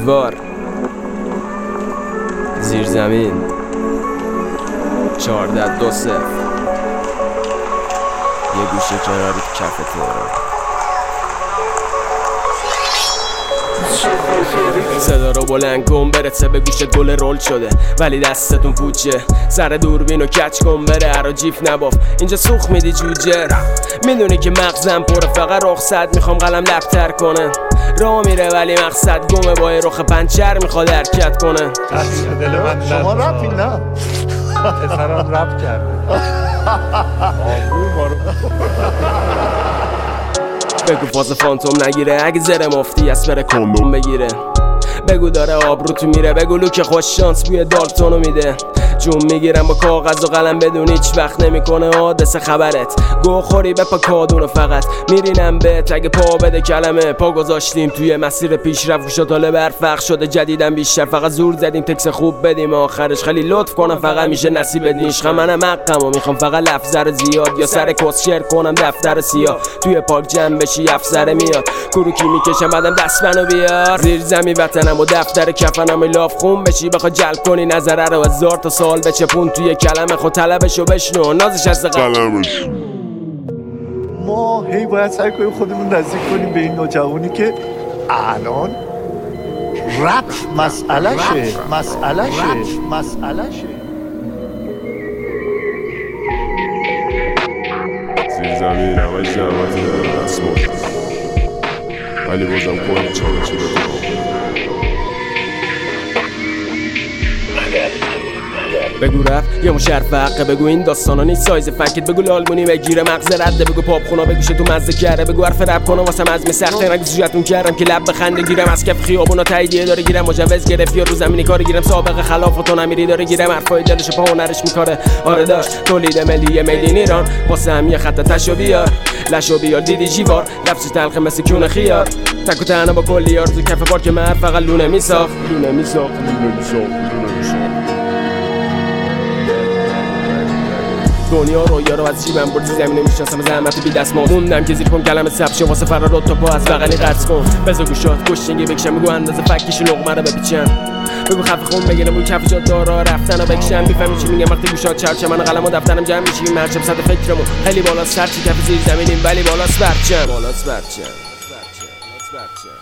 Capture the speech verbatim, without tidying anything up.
دیوار زیر زمین چهارده دو صفر یه گوشه کناری کف تهران. صدا رو بلند کن برسه به گوشت گل رول شده ولی دستتون پوچه. سر دوربین و کچ کن بره هر جیف نباف اینجا سوخ میدی جوجه. میدونی که مغزم پره فقط رخصت میخوام قلم لبتر کنه. راه میره ولی مقصد گمه با رخ پنچر میخواد حرکت کنه. دل من شما رپی نه پسرم رپ کرده. بگو فاز فانتوم نگیره اگه زره مفتی از بره کندوم بگیره. بگو داره آبرو تو میره بگو لوک خوش شانس بوی دالتونو میده. جون میگیرم با کاغذ و قلم بدون هیچ وقت نمیکنه حادثه خبرت. گو خوری بپا کادونو فقط میرینم بهت اگه پا بده کلمه. پا گذاشتیم توی مسیر پیشرفت گوشا طاله برفق شده جدیدم بیشتر. فقط زور زدیم تکس خوب بدیم آخرش خیلی لطف کنم فقط میشه نصیب نیش. منم حقم و میخوام فقط لفظ رو زیاد یا سر کسشر کنم دفتر سیاه. توی پاک جمع بشی افسر میاد کروکی میکشم بعدم دست منو بیار. زیر زمین وطنم و دفتر کفنم لاف خون بشی بخواد جلب کنی نظره رو هزار تا سال بچپون توی کلمه خود طلبشو بشنو نازش از قلمش. ما هی باید سعی کنیم خودمون نزدیک کنیم به این نوجوانی که الان رپ مسئلهشه مسئلهشه مسئلهشه. زیر زمین همه زحمت داره دست مورد ولی بازم کنی چاره چی بده. بگو رفت یه مشرف حقه بگو این داستانا نیست سایز فکت. بگو لالمونی بگیره مغز رده بگو پاپ خونا بگوشه تو مزه کرده. بگو حرف رپ کنم واسم عزم سخته نگو سوجتون کردم که لب بخنده گیرم از کف خیابونا تاییدیه داره گیرم مجوز گرفت یا رو زمینی کار گیرم سابقه خلاف و تو نمیری داره گیرم حرفای دلش پا هنرش میکاره. آره داشت تولید ملی میدین ایران واسه هم یه خط تشو بیار لشو بیار دیدی جیوار لفظش تلخ مثل کون خیار. تک و تنها با کلیار تو کف پارک مر فقط لونه میساخت لونه میساخت لونه میساخت لونه میساخت. دنیا رو یارو از جیبم برد زمین نمیشناسم زحمت بی دست موندم که زیر پام کلمه سبشه واسه فرار تا پا از بغلی قطع کن. بذار گوشات گوشنگی بکشم بگو اندازه فکیش لقمه رو بپیچم. بگو خفه خون بگیرم روی کف جات دارا رفتن رو بکشم. میفهمی چی میگم وقتی گوشات چرچه من قلم و دفترم جمع میشیم مرچم صد فکرمون خیلی بالاست هرچی کف زیر زمینیم ولی بالاست برچم بالاست برچم.